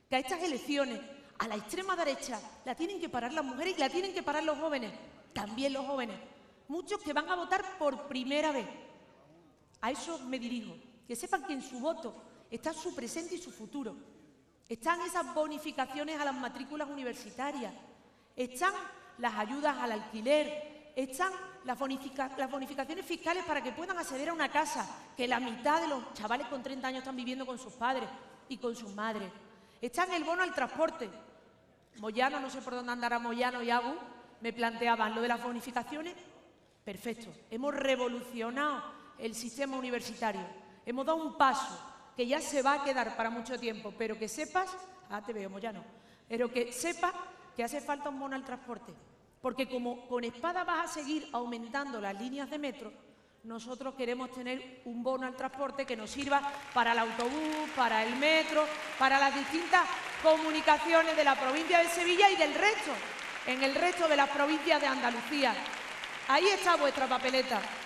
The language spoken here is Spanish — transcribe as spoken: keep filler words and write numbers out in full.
que a estas elecciones, a la extrema derecha, la tienen que parar las mujeres y la tienen que parar los jóvenes, también los jóvenes, muchos que van a votar por primera vez. A eso me dirijo, que sepan que en su voto está su presente y su futuro. Están esas bonificaciones a las matrículas universitarias, están las ayudas al alquiler, están las, bonifica las bonificaciones fiscales para que puedan acceder a una casa, que la mitad de los chavales con treinta años están viviendo con sus padres y con sus madres. Está en el bono al transporte. Moyano, no sé por dónde andará Moyano y Agu, me planteaban lo de las bonificaciones. Perfecto, hemos revolucionado el sistema universitario, hemos dado un paso que ya se va a quedar para mucho tiempo, pero que sepas, ah, te veo, Moyano, pero que sepas que hace falta un bono al transporte, porque como con espada vas a seguir aumentando las líneas de metro, nosotros queremos tener un bono al transporte que nos sirva para el autobús, para el metro, para las distintas comunicaciones de la provincia de Sevilla y del resto, en el resto de las provincias de Andalucía. Ahí está vuestra papeleta.